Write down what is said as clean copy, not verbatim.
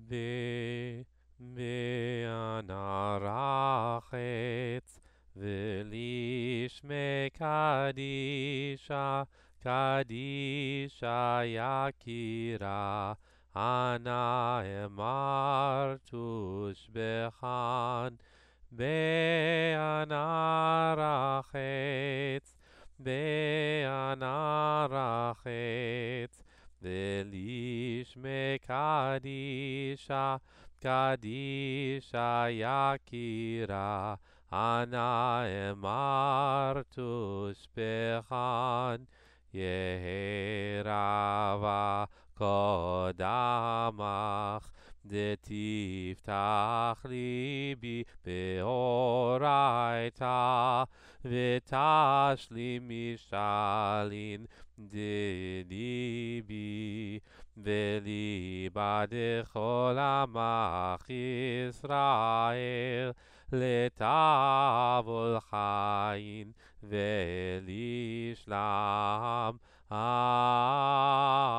בענר החץ, ולשמי קדישה, קדישה יקירה, אנא אמר תושבחן, בענר החץ, בענר החץ, ולשמי קדישה, קדישה יקירה, אנא אמר תושבחן, יהי רבה קודמך, דתפתח ליבי באורייתא, ותשלים משאלין דליבי, וליבא דכל עמך ישראל, לטבול חיים ולשלם.